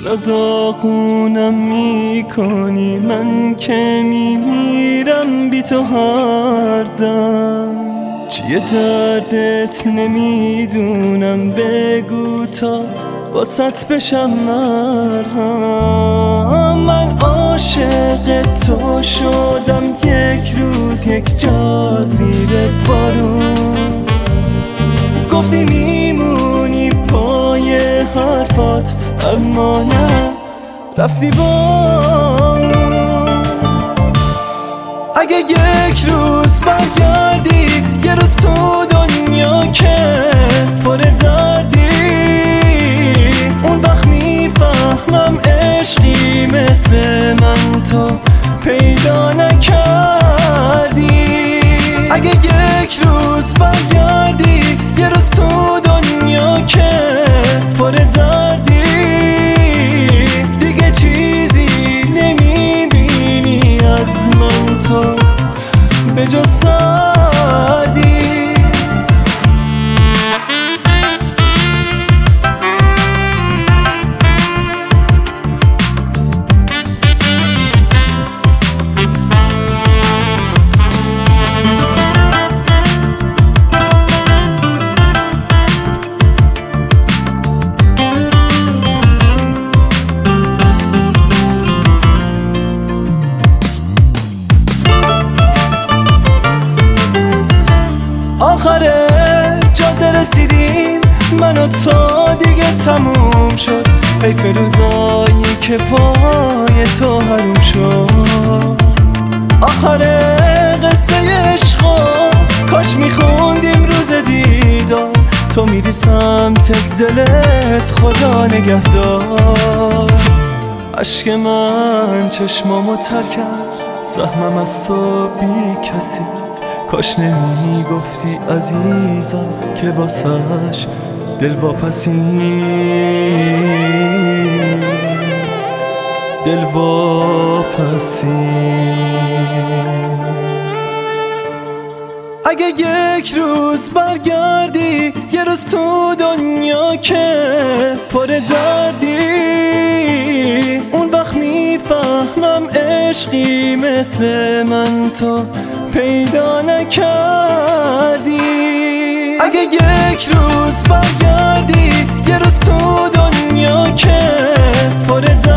چرا داغونم میکنی؟ من که میمیرم بی تو هر دم. چیه دردت نمیدونم، بگو تا واسط بشم مرهم. من عاشق تو شدم یک روز یک جا زیر بارون. گفتی میمونی پای حرفات اما نه، رفتی بارون. اگه یک روز برگردی، یه روز تو دنیا که پر دردی، اون وقت میفهمم عشقی مثل من تو پیدا نکردی. اگه یک روز برگردی، یه روز تو دنیا که پر دردی، دیگه چیزی نمیبینی از من تو به جز سردی. آخر جاده رسیدیم من و تو، دیگه تموم شد. حیف روزایی که پای تو حروم شد. آخر قصه عشقا کاش میخوندیم روز دیدار. تو میری سمت دلت، خدا نگهدار. عشق من چشمامو تر کرد، زحمم از تو بی کسی. کاش نمیگفتی عزیزم که واسش دل واپسی. دل واپسی. اگه یک روز برگردی، یه روز تو دنیا که پر دردی، اون وقت میفهمم عشقی مثل من تو پیدا نکردی. اگه یک روز برگردی، یه روز تو دنیا که پر